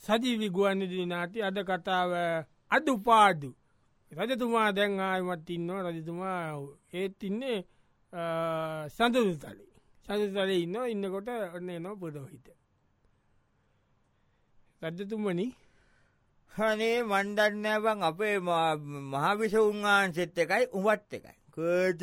සජීවි ගුවන්විදුලි නාට්‍ය අද කතාව අඩුපාඩු. රජතුමා දැන් ආයමත් ඉන්නවා. රජතුමා ඒත් ඉන්නේ සඳුරුතලේ. සඳුරුතලේ ඉන්නවා. ඉන්නකොට ඔන්න එනවා පුරෝහිත. රජතුමනි අනේ මන් දන්නේ බං අපේ මහවිසුන් වහන්සේත් එකයි උඹත් එකයි. කොහෙද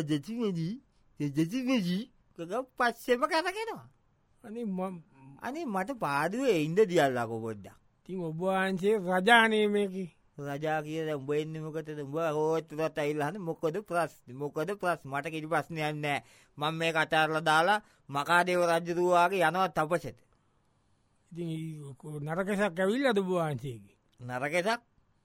රජතුමනි පස්සෙම කරගෙනවා. අනේ මට පාඩුවේ ඉඳ දියල්ලාකෝ පොඩ්ඩක්. ඉතින් ඔබ වහන්සේ රජානේ මේකේ. රජා කියලා උඹ එන්නේ මොකටද? උඹ හොත්තුරත් ඇවිල්ලා හන්නේ මොකද ප්‍රශ්නේ? මට කිසි ප්‍රශ්නයක් නැහැ. මම මේ කතාරලා දාලා මකාදේව රජුගේ යනවා තපසෙට. ඉතින් නරකසක් ඇවිල්ලාද ඔබ වහන්සේගේ? නරකසක්?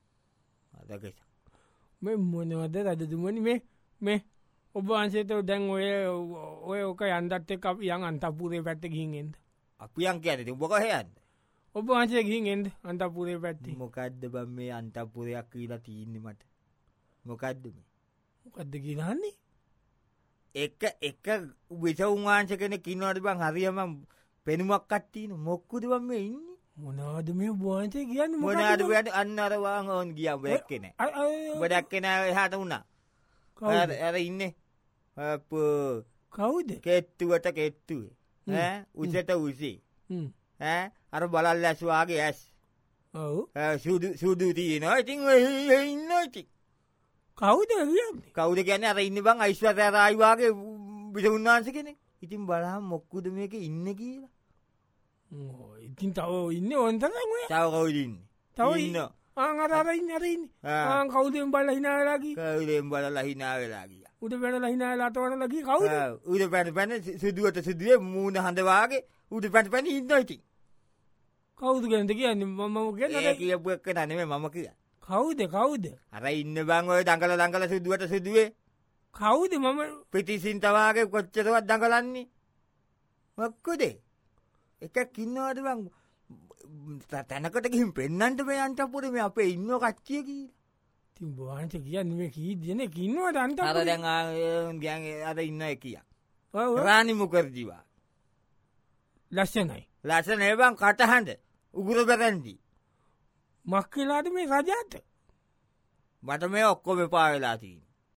මේ මොනවද රජතුමනි මේ ඔබ වහන්සේට දැන් ඔය ඔක යන්දත් එක්ක අපි යන් අන්තපුරේ පැත්තේ ගිහින් එන්න. අපි යන් කියන්නේ ඉතින් ඔබ කොහෙ යන්නේ? ඔබ වහන්සේ ගිහින් එන්න අන්තපුරේ පැත්තේ. මොකද්ද බම් මේ අන්තපුරයක් කියලා තියෙන්නේ මට? මොකද්ද මේ? මොකද්ද කියලාන්නේ? එක විසුන් වහන්සේ කෙනෙක් ඉන්නවද බං හරියම පෙනුමක් අට්ටින මොක්කුද බම් මේ ඉන්නේ? මොනවද මේ ඔබ වහන්සේ කියන්නේ? මොනවද ඔයාට අන්න අර වාන් ඕන් ගියා ඔබ එක්කේ නෑ. ඔබ දැක්කේ නෑ එහාට උනා. අර ඉන්නේ. කවුද? කෙට්ටුවට කෙට්ටුවේ. උසට උසි. අර බලල් ඇස්වාගේ ඇස්. ඔව්. සුදු තියෙනවා. ඉතින් ඔය ඉන්නවා ඉතින්. කවුද කියන්නේ? කවුද කියන්නේ අර ඉන්නේ බං ඓශ්වර්ය රායි වාගේ විසුන් වහන්සේ කෙනෙක්. ඉතින් බලහන් මොක්කුද මේකේ ඉන්නේ කියලා. ඉතින් තව ඉන්නේ ඕන් තරම් ඔය. තව කවුද ඉන්නේ? තව ඉන්නවා. අර ඉන්නේ. කවුදෙන් බලලා hina වෙලා ගියේ? කවුදෙන් බලලා hina වෙලා ගියා? උඩ පැනලා hina වෙලා අතවනලා ගියේ කවුද? උඩ පැන සුදුවට සුදුවේ මූණ හඳ වාගේ උඩ පැන ඉන්නවා ඉතින්. කවුද කියන්නේ මම කියන්නේ? ඒ කියපු එක නෙමෙයි මම කියන්නේ. කවුද? අර ඉන්න බං ඔය දඟල සුදුවට සුදුවේ. කවුද මම පිටිසින්ත වාගේ කොච්චරවත් දඟලන්නේ? මොකද? එකක් ඉන්නවද බං තැනකට ගිහින් පෙන්නන්න මේ අන්තපුරේ මේ අපේ ඉන්නව කට්ටිය කියලා. ඉතින් බෝවන්ට කියන්නේ මේ කී දෙනෙක් ඉන්නවද අන්තපුරේ? අර දැන් අර ඉන්න එකියක්. රානි මුකර්ජිවා. ලස්සනයි. ලස්සනයි බං කටහඬ උගුර බැරන්දි. මක්කලාද මේ රජාට? මට මේ ඔක්කොම එපා වෙලා තියෙන්නේ.